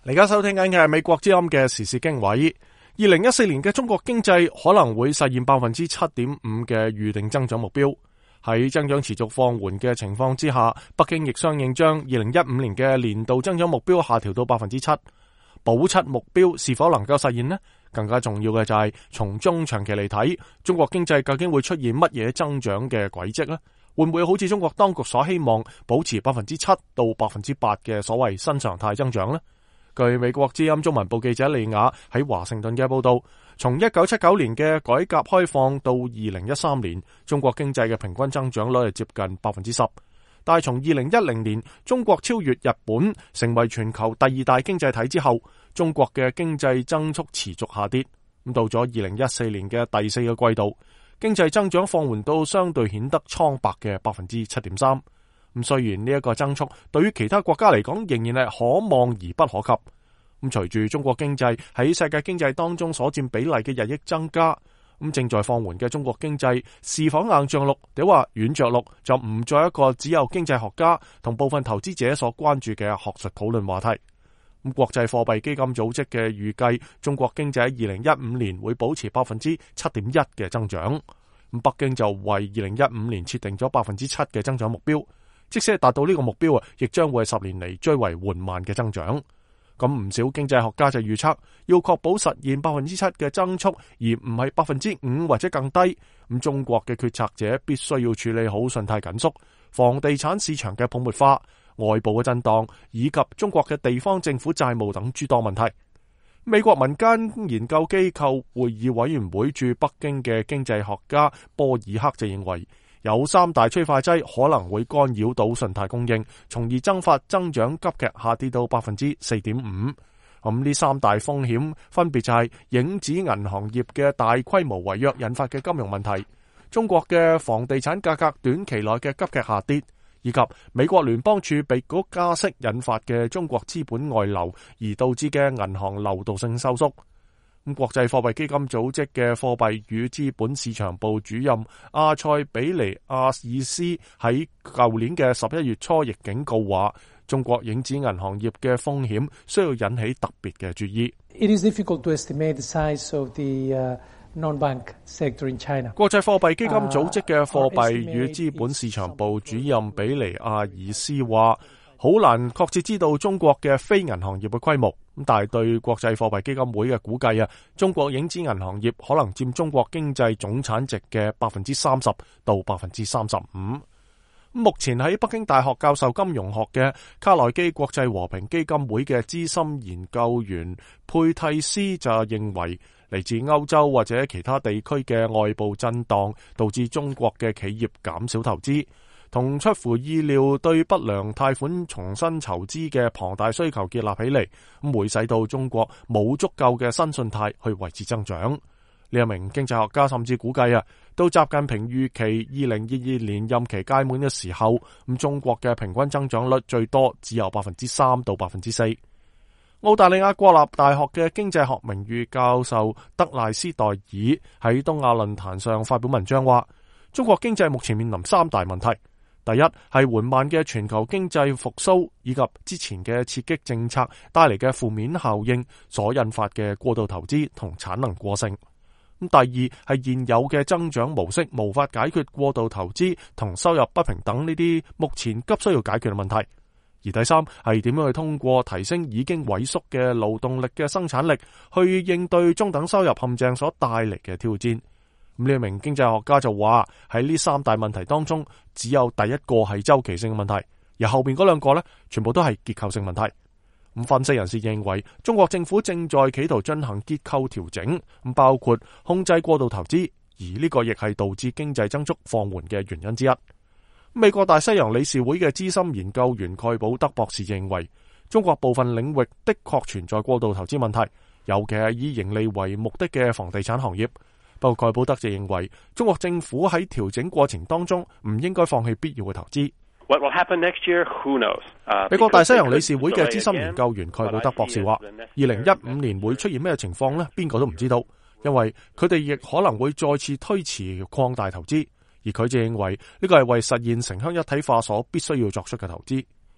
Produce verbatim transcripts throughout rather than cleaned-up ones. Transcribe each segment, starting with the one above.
而家收聽緊嘅係美國之音嘅時事經緯。二零一四年嘅中國經濟可能會實現百分之七點五嘅預定增長目標。喺增長持續放緩嘅情況之下，北京亦相應將二零一五年嘅年度增長目標下調到百分之七。保七目標是否能夠實現呢？更加重要嘅就係從中長期嚟睇，中國經濟究竟會出現乜嘢增長嘅軌跡呢？會唔會好似中國當局所希望保持百分之七到百分之八嘅所謂新常態增長呢？據美國之音中文部記者利亞喺華盛頓嘅報道，從一九七九年嘅改革開放到二零一三年，中國經濟嘅平均增長率係接近百分之十。但係從二零一零年中國超越日本成為全球第二大經濟體之後，中國嘅經濟增速持續下跌。咁到咗二零一四年嘅第四個季度，經濟增長放緩到相對顯得蒼白嘅百分之七點三。咁雖然呢一個增速對於其他國家嚟講仍然係可望而不可及。咁隨住中國經濟喺世界經濟當中所佔比例嘅日益增加，咁正在放緩嘅中國經濟是否硬着陸，定話軟着陸，就唔再一個只有經濟學家同部分投資者所關注嘅學術討論話題。咁國際貨幣基金組織嘅預計，中國經濟喺二零一五年會保持百分之七點一嘅增長。咁北京就為二零一五年設定咗百分之七嘅增長目標。即使係達到呢個目標啊，亦將會係十年嚟最為緩慢嘅增長。咁唔少經濟學家就預測，要確保實現百分之七嘅增速，而唔係百分之五或者更低。咁中國嘅決策者必須要處理好信貸緊縮、房地產市場嘅泡沫化、外部嘅震盪，以及中國嘅地方政府債務等諸多問題。美國民間研究機構會議委員會駐北京嘅經濟學家波爾克就認為，有三大催化劑可能會干擾到信貸供應，從而增發增長急劇下跌到百分之四點五。咁呢三大風險分別就係影子銀行業嘅大規模違約引發嘅金融問題，中國嘅房地產價格短期內嘅急劇下跌，以及美國聯邦儲備局加息引發嘅中國資本外流而導致嘅銀行流動性收縮。咁國際貨幣基金組織嘅貨幣與資本市場部主任阿塞比尼亞爾斯喺舊年嘅十一月初亦警告話，中國影子銀行業嘅風險需要引起特別嘅注意。 It is difficult to estimate the size of the non-bank sector in China. 國際貨幣基金組織嘅貨幣與資本市場部主任比尼亞爾斯話，好難確切知道中國嘅非銀行業嘅規模，咁但係對國際貨幣基金會嘅估計啊，中國影子銀行業可能佔中國經濟總產值嘅百分之三十到百分之三十五。目前喺北京大學教授金融學嘅卡內基國際和平基金會嘅資深研究員佩蒂斯就認為，嚟自歐洲或者其他地區嘅外部震盪導致中國嘅企業減少投資，同出乎意料對不良貸款重新籌資嘅龐大需求結合起嚟，咁會使到中國冇足夠嘅新信貸去維持增長。呢一名經濟學家甚至估計啊，到習近平預期二零二二年任期屆滿嘅時候，咁中國嘅平均增長率最多只有百分之三到百分之四。澳大利亞國立大學嘅經濟學名譽教授德賴斯代爾喺東亞論壇上發表文章話，中國經濟目前面臨三大問題。第一係緩慢嘅全球經濟復甦，以及之前嘅刺激政策帶嚟嘅負面效應所引發嘅過度投資同產能過剩。咁第二係現有嘅增長模式無法解決過度投資同收入不平等呢啲目前急需要解決嘅問題。而第三係點樣去通過提升已經萎縮嘅勞動力嘅生產力，去應對中等收入陷阱所帶嚟嘅挑戰。咁呢一名經濟學家就話，喺呢三大問題當中，只有第一個係周期性嘅問題，而後邊嗰兩個呢，全部都係結構性問題。咁分析人士認為，中國政府正在企圖進行結構調整，咁包括控制過度投資，而呢個亦係導致經濟增速放緩嘅原因之一。美國大西洋理事會嘅資深研究員蓋保德博士認為，中國部分領域的確存在過度投資問題，尤其係以盈利為目的嘅房地產行業。不過蓋保德就認為，中國政府喺調整過程當中唔應該放棄必要嘅投資。 What will happen next year? Who knows? 美國大西洋理事會嘅資深研究員蓋保德博士話，二零一五年會出現咩情況呢？邊個都唔知道，因為佢哋亦可能會再次推遲擴大投資。而佢就認為呢個係為實現城鄉一體化所必須要作出嘅投資。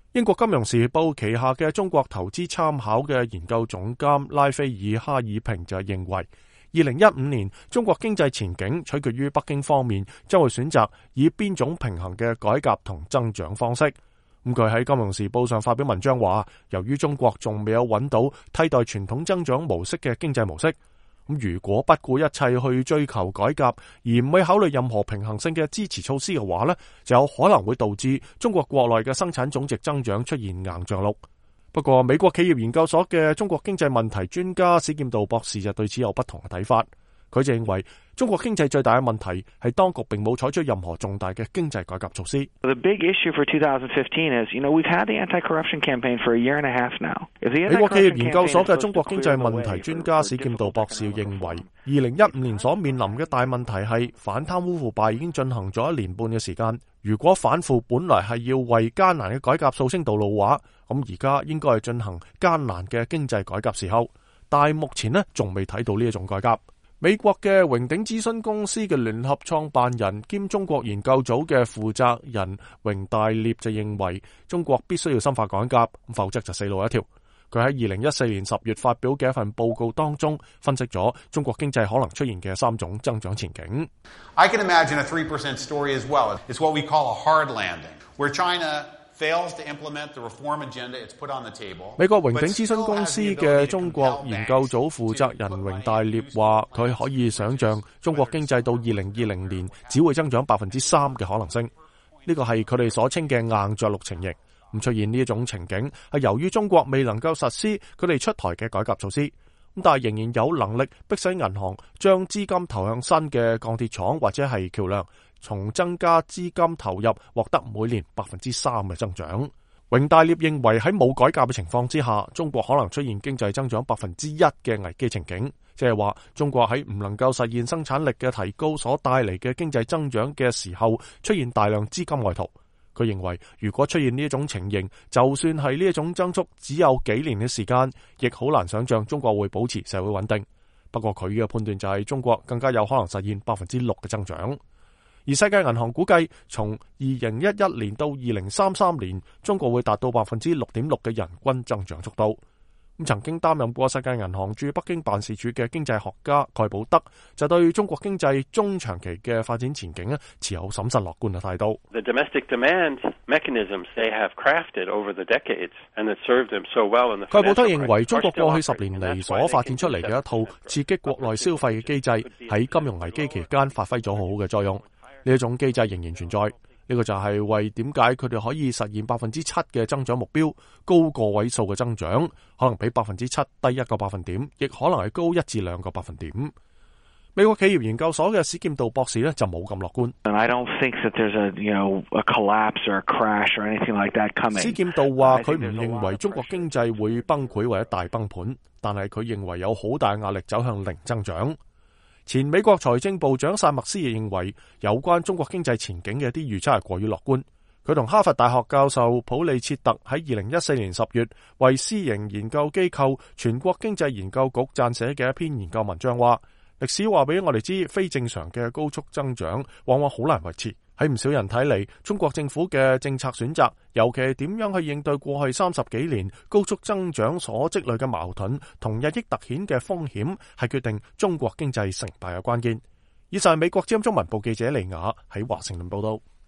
英國金融時報旗下嘅中國投資參考嘅研究總監拉斐爾哈爾平就認為，二零一五年中國經濟前景取決於北京方面將會選擇以邊種平衡嘅改革同增長方式。咁佢喺金融時報上發表文章話，由於中國仲未有揾到替代傳統增長模式嘅經濟模式，咁如果不顧一切去追求改革，而唔去考慮任何平衡性嘅支持措施嘅話呢，就有可能會導致中國國內嘅生產總值增長出現硬着陸。不過，美國企業研究所嘅中國經濟問題專家史劍道博士就對此有不同嘅睇法。佢就認為，中國經濟最大嘅問題係當局並冇採取任何重大嘅經濟改革措施。 The big issue for twenty fifteen is, you know, we've had the anti-corruption campaign for a year and a half now. 美國企業研究所嘅中國經濟問題專家史劍道博士認為，二零一五年所面臨嘅大問題係反貪污腐敗已經進行咗一年半嘅時間。如果反腐本來係要為艱難嘅改革掃清道路話，咁而家應該係進行艱難嘅經濟改革時候。但係目前呢，仲未睇到呢一種改革。美國嘅榮鼎諮詢公司嘅聯合創辦人兼中國研究組嘅負責人榮大烈就認為，中國必須要深化改革，否則就死路一條。佢喺二零一四年十月發表嘅一份報告當中，分析咗中國經濟可能出現嘅三種增長前景。 I can imagine a three percent story as well. It's what we call a hard landing, where China fails to implement the reform agenda it's put on the table. 美國榮鼎諮詢公司嘅中國研究組負責人榮大烈話，佢可以想象中國經濟到二零二零年只會增長百分之三嘅可能性。呢個係佢哋所稱嘅硬着陸情形。咁出現呢一種情景係由於中國未能夠實施佢哋出台嘅改革措施，咁但係仍然有能力迫使銀行將資金投向新嘅鋼鐵廠或者係橋樑，從增加資金投入獲得每年百分之三嘅增長。榮大烈認為喺冇改革嘅情況之下，中國可能出現經濟增長百分之一嘅危機情景，即係話中國喺唔能夠實現生產力嘅提高所帶嚟嘅經濟增長嘅時候，出現大量資金外逃。佢認為，如果出現呢一種情形，就算係呢一種增速只有幾年嘅時間，亦好難想象中國會保持社會穩定。不過佢嘅判斷就係中國更加有可能實現百分之六嘅增長。而世界銀行估計，從二零一一年到二零三三年，中國會達到百分之六點六嘅人均增長速度。咁曾經擔任過世界銀行駐北京辦事處嘅經濟學家蓋寶德就對中國經濟中長期嘅發展前景咧持有審慎樂觀嘅態度。 The domestic demand mechanisms they have crafted over the decades and that served them so well in the 蓋寶德認為，中國過去十年嚟所發展出嚟嘅一套刺激國內消費嘅機制，喺金融危機期間發揮咗好好嘅作用。呢一種機制仍然存在。呢個就係為點解佢哋可以實現百分之七嘅增長目標，高個位數嘅增長，可能比百分之七低一個百分點，亦可能係高一至兩個百分點。美國企業研究所嘅史劍道博士咧就冇咁樂觀。 I don't think that there's a, you know, a collapse or a crash or anything like that coming. 史劍道話佢唔認為中國經濟會崩潰或者大崩盤，但係佢認為有好大壓力走向零增長。前美國財政部長薩默斯亦認為，有關中國經濟前景嘅一啲預測係過於樂觀。佢同哈佛大學教授普利切特喺二零一四年十月為私營研究機構全國經濟研究局撰寫嘅一篇研究文章話，歷史話俾我哋知，非正常嘅高速增長往往好難維持。喺唔少人睇嚟，中國政府嘅政策選擇，尤其係點樣去應對過去三十幾年高速增長所積累嘅矛盾同日益突顯嘅風險，係決定中國經濟成敗嘅關鍵。以上係美國之音中文部記者李雅喺華盛頓報道。